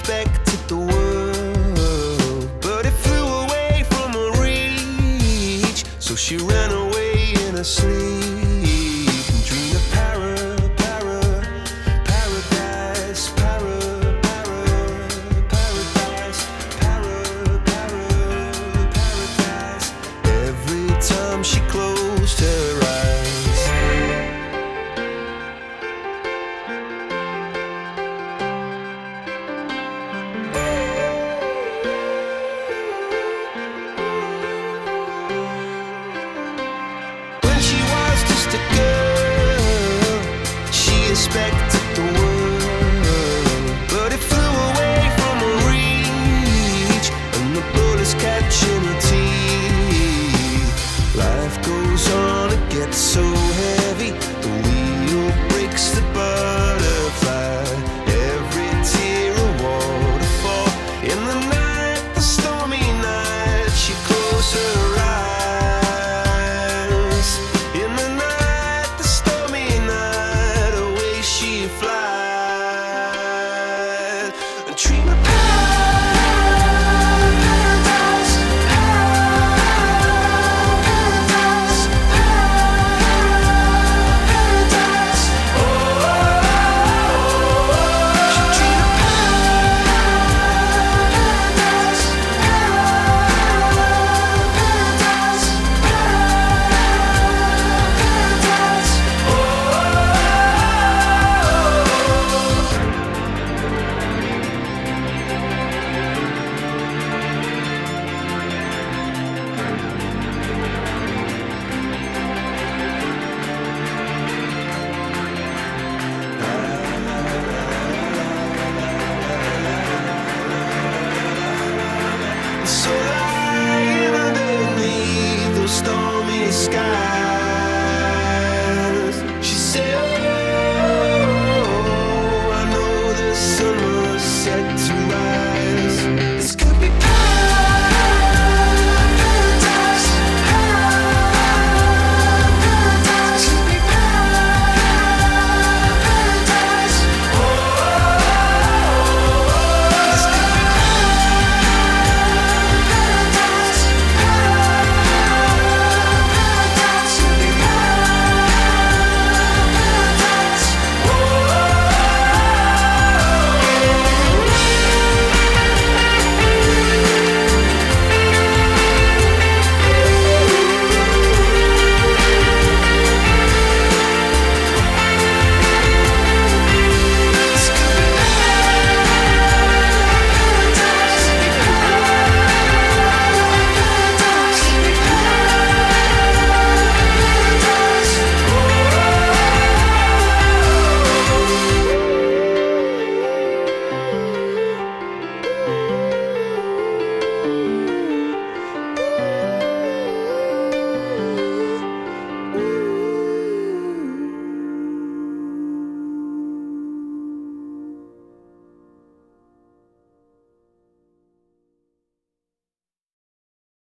expected the world, but it flew away from her reach. So she ran away in her sleep and dreamed of paradise, paradise. Every time she closed her eyes. When she was just a girl, she expected the world, but it flew away from her reach, and the bullets catching her teeth. Life goes on, it gets so heavy, the wheel breaks the butterfly. Every tear a waterfall. In the night, the stormy night, she closed her eyes. In the night, the stormy night, away she flies. A dream of